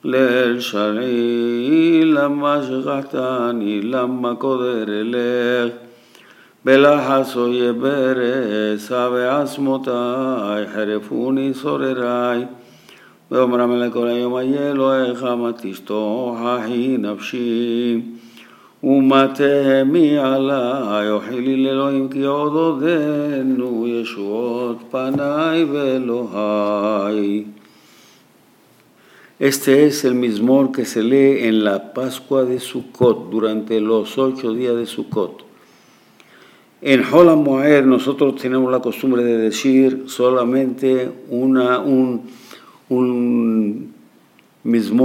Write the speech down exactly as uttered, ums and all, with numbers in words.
ליל שרי, למה שכחתני, למה קודר אלך, בלחץ אויה ברסה ועצמותיי, חרפוני סורריי, ואומרם לכל היום איה אלוהיך, מה תשתוחי נפשי, ומטה מעלי, אוכלי לאלוהים כי עוד עודנו ישועות פניי ואלוהי. Este es el mizmor que se lee en la Pascua de Sukkot, durante los ocho días de Sukkot. En Hol HaMoed nosotros tenemos la costumbre de decir solamente una, un, un mizmor